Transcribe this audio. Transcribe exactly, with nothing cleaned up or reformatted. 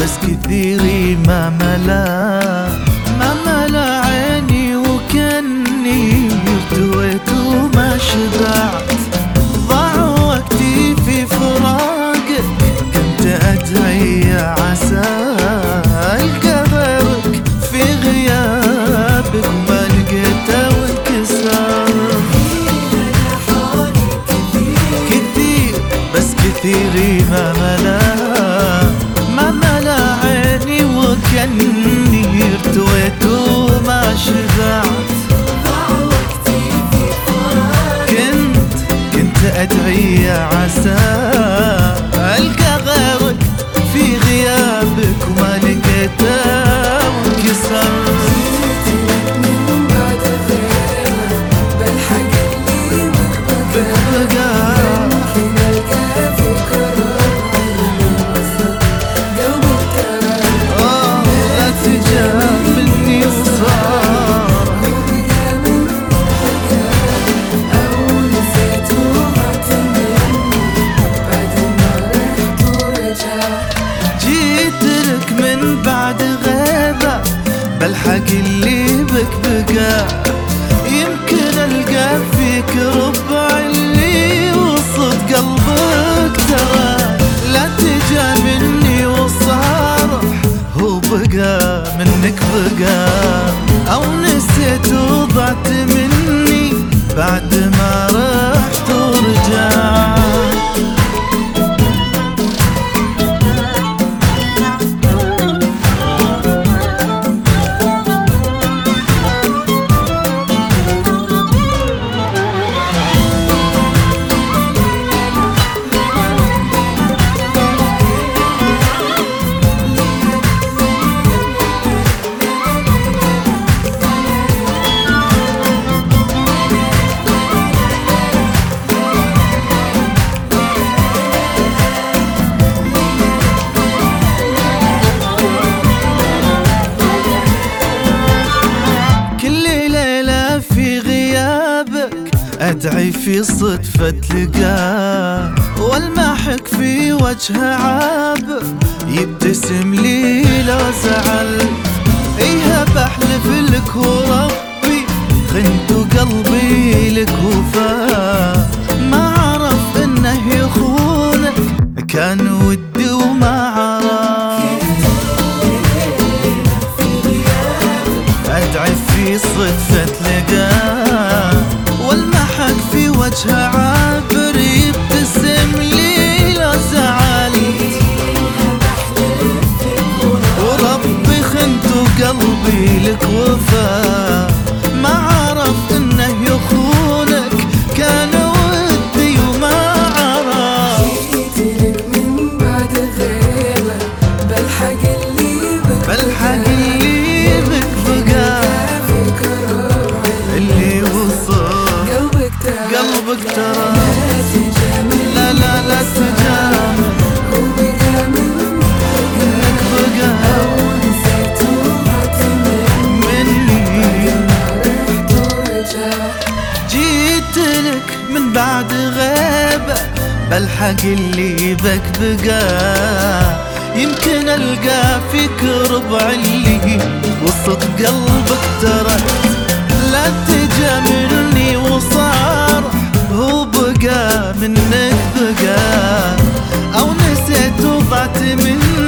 بس كثيري ما ملا ما ملا عيني وكني ارتويت وما شبعت. ضاع وقتي في فراقك كنت أدعي عسى ألقى غيرك في غيابك وما لقيته وانكسر. كثير بس كثيري ما ملا ما ملا عيني وكني ارتويت وما شبعت. كنت كنت أدعي عسى ألقى غيرك في غيابك وما لقيته وانكسر. بلحق اللي بك بقى يمكن ألقى فيك ربع اللي وسط قلبك ترى. لا تجاملني وصارح هو بقى منك بقى أو نسيت وضعت مني بعد ما رحت ورجعت. أدعي في صدفة لقاه والمحك في وجهه عاب يبتسم لي لو زعل. إيها بحلف لك وربي خنت قلبي لك وفاه ما عرف إنه يخونك كان ودي وما عرف. أدعي في صدفة لقاه والمحك في وجهه عابر يبتسم لي لو زعل. وربي خنت قلبي لك وفاه ما عرف انه يخونك كان ودي وما عرف. جيتلك من بعد غيبة بلحق اللي بك بلحق اللي بك بقى اللي وصل قلبك ترى. لا لا لا تجامل هو بقى منك بقى ونسيت وضعت مني. رحت ورجعت. جيتلك من بعد غيبة بلحق اللي بك بقى يمكن ألقى فيك ربع اللي وسط قلبك ترى. لا تجاملني وصارح هو بقى منك بقى أو نسيت وضعت مني